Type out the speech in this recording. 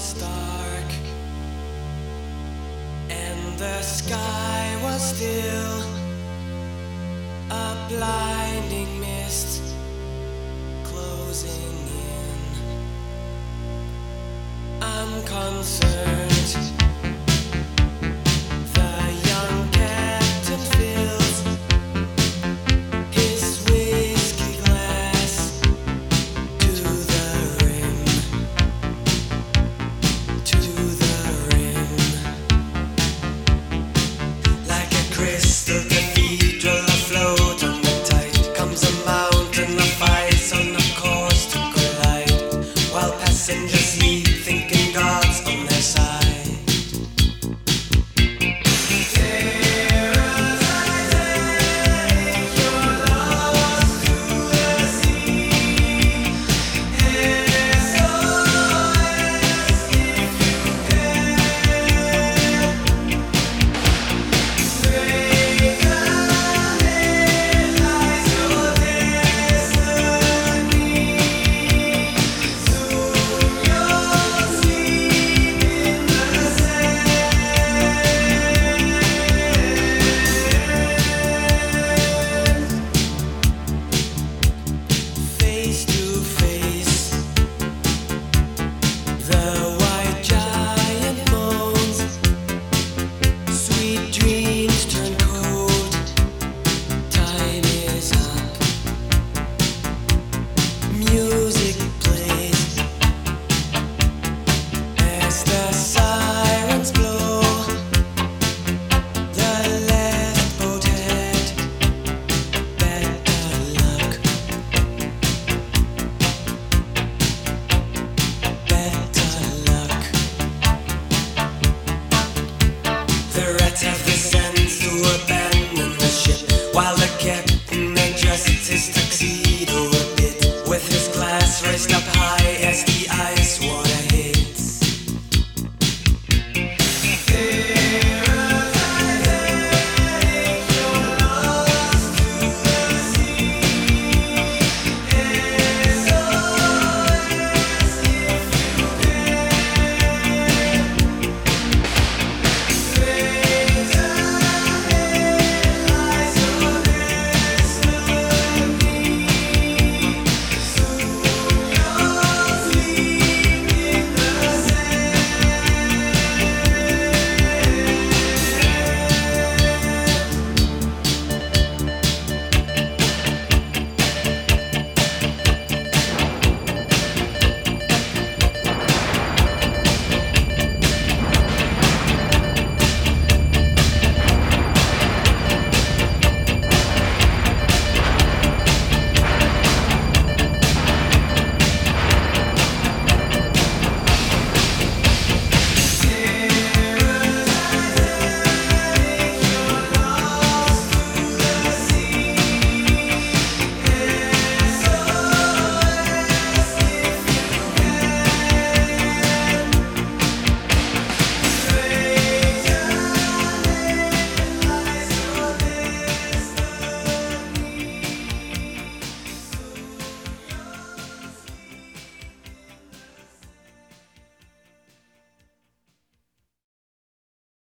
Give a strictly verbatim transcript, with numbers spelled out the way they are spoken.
was dark and the sky was still a blinding mist closing in. Unconcerned, the young captain fills his whiskey glass to the rim, to the rim. Like a crystal cathedral afloat on the tide comes a mountain of ice on a course to collide, while passengers sleep thinking God's on their side. Face to face, the white giant moans. Sweet dreams turn cold. Time is up. Music plays as the sirens blow. The last boat had better luck. Better luck. The rats have the sense to a